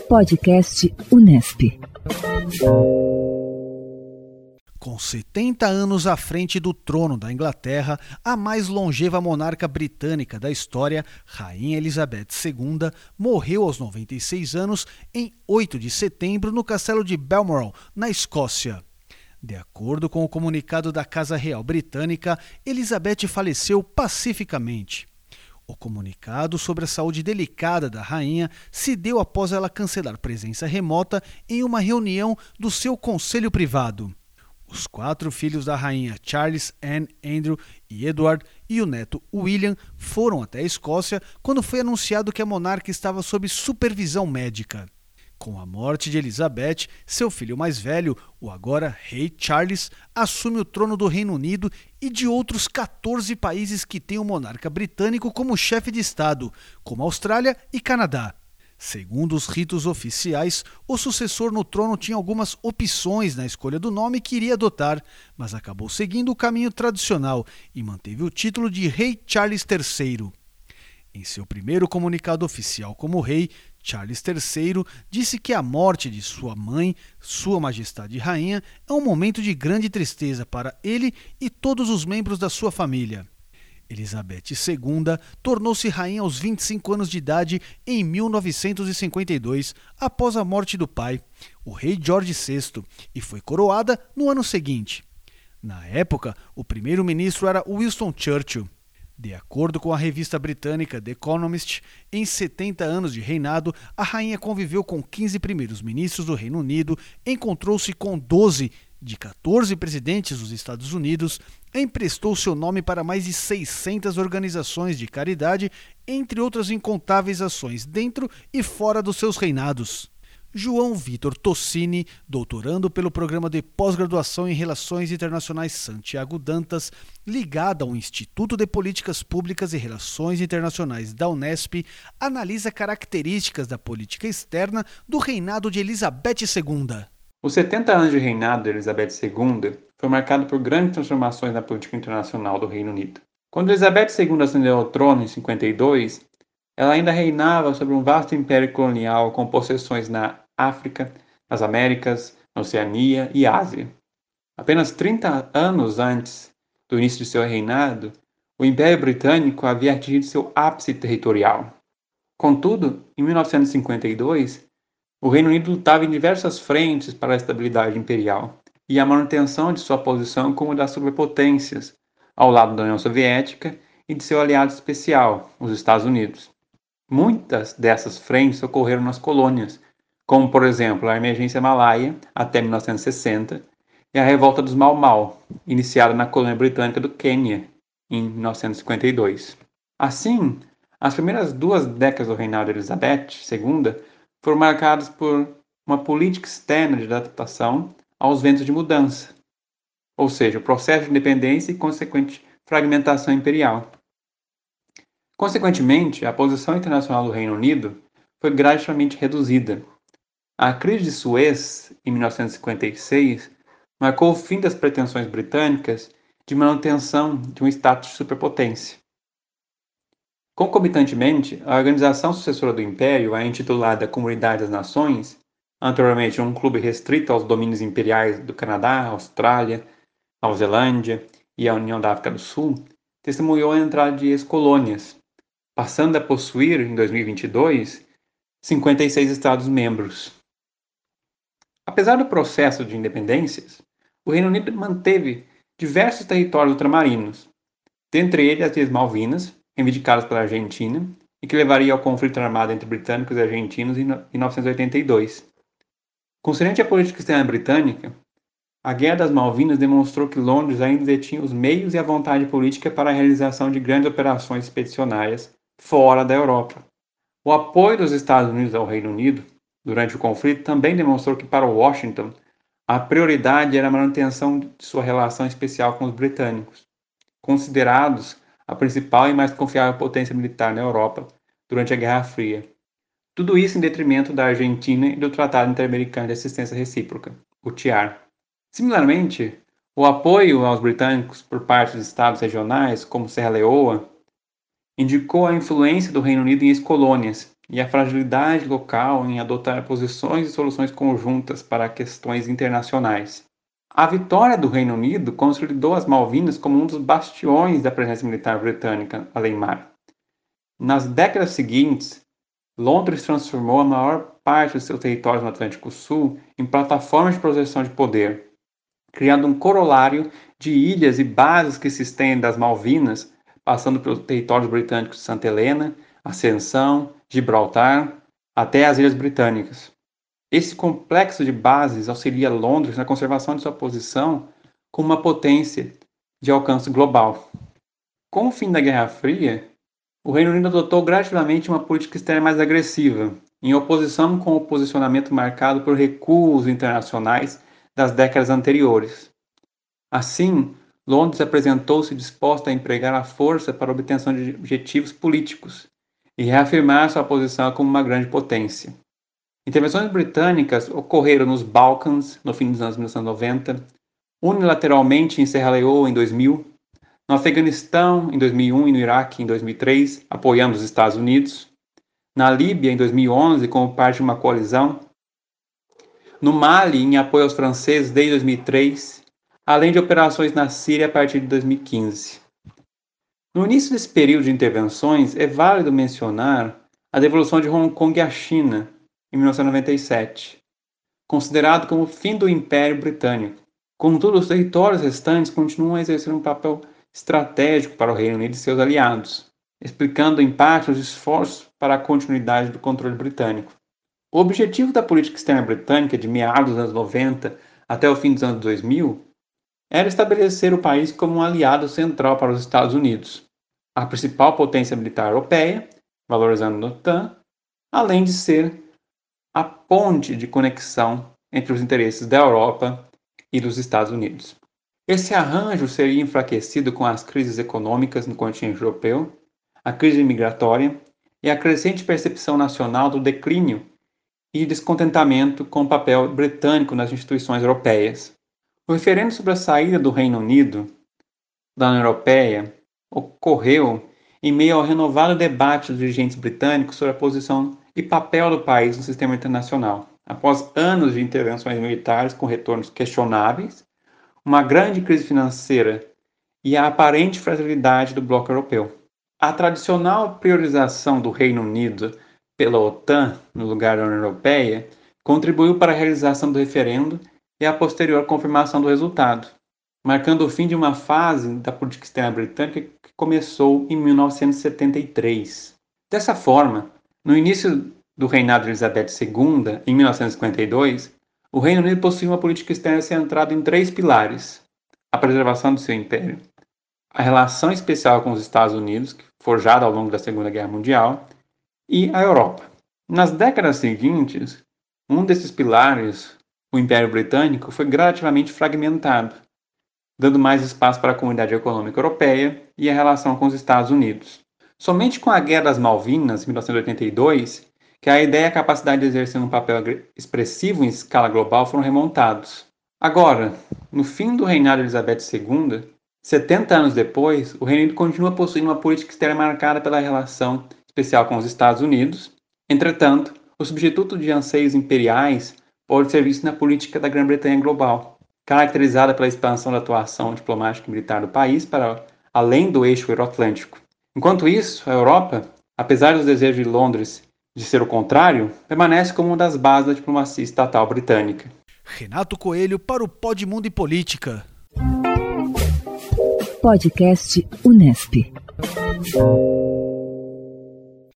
Podcast Unesp. Com 70 anos à frente do trono da Inglaterra, a mais longeva monarca britânica da história, Rainha Elizabeth II, morreu aos 96 anos em 8 de setembro no castelo de Balmoral, na Escócia. De acordo com o comunicado da Casa Real Britânica, Elizabeth faleceu pacificamente. O comunicado sobre a saúde delicada da rainha se deu após ela cancelar presença remota em uma reunião do seu conselho privado. Os 4 filhos da rainha, Charles, Anne, Andrew e Edward, e o neto William, foram até a Escócia quando foi anunciado que a monarca estava sob supervisão médica. Com a morte de Elizabeth, seu filho mais velho, o agora rei Charles, assume o trono do Reino Unido e de outros 14 países que têm o monarca britânico como chefe de Estado, como Austrália e Canadá. Segundo os ritos oficiais, o sucessor no trono tinha algumas opções na escolha do nome que iria adotar, mas acabou seguindo o caminho tradicional e manteve o título de Rei Charles III. Em seu primeiro comunicado oficial como rei, Charles III disse que a morte de sua mãe, Sua Majestade Rainha, é um momento de grande tristeza para ele e todos os membros da sua família. Elizabeth II tornou-se rainha aos 25 anos de idade em 1952, após a morte do pai, o rei George VI, e foi coroada no ano seguinte. Na época, o primeiro-ministro era Winston Churchill. De acordo com a revista britânica The Economist, em 70 anos de reinado, a rainha conviveu com 15 primeiros ministros do Reino Unido, encontrou-se com 12 de 14 presidentes dos Estados Unidos, emprestou seu nome para mais de 600 organizações de caridade, entre outras incontáveis ações dentro e fora dos seus reinados. João Vitor Tossini, doutorando pelo Programa de Pós-Graduação em Relações Internacionais Santiago Dantas, ligado ao Instituto de Políticas Públicas e Relações Internacionais da Unesp, analisa características da política externa do reinado de Elizabeth II. Os 70 anos de reinado de Elizabeth II foi marcado por grandes transformações na política internacional do Reino Unido. Quando Elizabeth II ascendeu ao trono em 52, ela ainda reinava sobre um vasto império colonial com possessões na África, nas Américas, na Oceania e Ásia. Apenas 30 anos antes do início de seu reinado, o Império Britânico havia atingido seu ápice territorial. Contudo, em 1952, o Reino Unido lutava em diversas frentes para a estabilidade imperial e a manutenção de sua posição como das superpotências, ao lado da União Soviética e de seu aliado especial, os Estados Unidos. Muitas dessas frentes ocorreram nas colônias, como, por exemplo, a emergência Malaia, até 1960, e a revolta dos Mau Mau, iniciada na colônia britânica do Quênia, em 1952. Assim, as primeiras 2 décadas do reinado de Elizabeth II foram marcadas por uma política externa de adaptação aos ventos de mudança, ou seja, o processo de independência e consequente fragmentação imperial. Consequentemente, a posição internacional do Reino Unido foi gradativamente reduzida. A crise de Suez, em 1956, marcou o fim das pretensões britânicas de manutenção de um status de superpotência. Concomitantemente, a organização sucessora do Império, a intitulada Comunidade das Nações, anteriormente um clube restrito aos domínios imperiais do Canadá, Austrália, Nova Zelândia e a União da África do Sul, testemunhou a entrada de ex-colônias, passando a possuir, em 2022, 56 Estados-membros. Apesar do processo de independências, o Reino Unido manteve diversos territórios ultramarinos, dentre eles as Ilhas Malvinas, reivindicadas pela Argentina, e que levaria ao conflito armado entre britânicos e argentinos em 1982. Concernente à política externa britânica, a Guerra das Malvinas demonstrou que Londres ainda detinha os meios e a vontade política para a realização de grandes operações expedicionárias fora da Europa. O apoio dos Estados Unidos ao Reino Unido durante o conflito também demonstrou que para Washington a prioridade era a manutenção de sua relação especial com os britânicos, considerados a principal e mais confiável potência militar na Europa durante a Guerra Fria. Tudo isso em detrimento da Argentina e do Tratado Interamericano de Assistência Recíproca, o TIAR. Similarmente, o apoio aos britânicos por parte dos estados regionais, como Serra Leoa, indicou a influência do Reino Unido em ex-colônias e a fragilidade local em adotar posições e soluções conjuntas para questões internacionais. A vitória do Reino Unido consolidou as Malvinas como um dos bastiões da presença militar britânica além-mar. Nas décadas seguintes, Londres transformou a maior parte dos seus territórios no Atlântico Sul em plataformas de projeção de poder, criando um corolário de ilhas e bases que se estendem das Malvinas, passando pelos territórios britânicos de Santa Helena, Ascensão, Gibraltar, até as Ilhas Britânicas. Esse complexo de bases auxilia Londres na conservação de sua posição como uma potência de alcance global. Com o fim da Guerra Fria, o Reino Unido adotou gradativamente uma política externa mais agressiva, em oposição com o posicionamento marcado por recuos internacionais das décadas anteriores. Assim, Londres apresentou-se disposta a empregar a força para a obtenção de objetivos políticos e reafirmar sua posição como uma grande potência. Intervenções britânicas ocorreram nos Balcãs no fim dos anos 1990, unilateralmente em Serra Leoa em 2000, no Afeganistão em 2001 e no Iraque em 2003, apoiando os Estados Unidos, na Líbia em 2011 como parte de uma coalizão, no Mali em apoio aos franceses desde 2003, além de operações na Síria a partir de 2015. No início desse período de intervenções, é válido mencionar a devolução de Hong Kong à China, em 1997, considerado como o fim do Império Britânico. Contudo, os territórios restantes continuam a exercer um papel estratégico para o Reino Unido e seus aliados, explicando em parte os esforços para a continuidade do controle britânico. O objetivo da política externa britânica de meados dos anos 90 até o fim dos anos 2000 era estabelecer o país como um aliado central para os Estados Unidos, a principal potência militar europeia, valorizando a OTAN, além de ser a ponte de conexão entre os interesses da Europa e dos Estados Unidos. Esse arranjo seria enfraquecido com as crises econômicas no continente europeu, a crise migratória e a crescente percepção nacional do declínio e descontentamento com o papel britânico nas instituições europeias. O referendo sobre a saída do Reino Unido da União Europeia ocorreu em meio ao renovado debate dos dirigentes britânicos sobre a posição e papel do país no sistema internacional, após anos de intervenções militares com retornos questionáveis, uma grande crise financeira e a aparente fragilidade do bloco europeu. A tradicional priorização do Reino Unido pela OTAN no lugar da União Europeia contribuiu para a realização do referendo e a posterior confirmação do resultado, marcando o fim de uma fase da política externa britânica que começou em 1973. Dessa forma, no início do reinado de Elizabeth II, em 1952, o Reino Unido possuía uma política externa centrada em 3 pilares: a preservação do seu império, a relação especial com os Estados Unidos, forjada ao longo da Segunda Guerra Mundial, e a Europa. Nas décadas seguintes, um desses pilares, o Império Britânico, foi gradativamente fragmentado, dando mais espaço para a Comunidade Econômica Europeia e a relação com os Estados Unidos. Somente com a Guerra das Malvinas, em 1982, que a ideia e a capacidade de exercer um papel expressivo em escala global foram remontados. Agora, no fim do reinado de Elizabeth II, 70 anos depois, o Reino Unido continua possuindo uma política externa marcada pela relação especial com os Estados Unidos. Entretanto, o substituto de anseios imperiais pode ser visto na política da Grã-Bretanha global, caracterizada pela expansão da atuação diplomática e militar do país para além do eixo euroatlântico. Enquanto isso, a Europa, apesar dos desejos de Londres de ser o contrário, permanece como uma das bases da diplomacia estatal britânica. Renato Coelho para o Pod Mundo e Política. Podcast Unesp.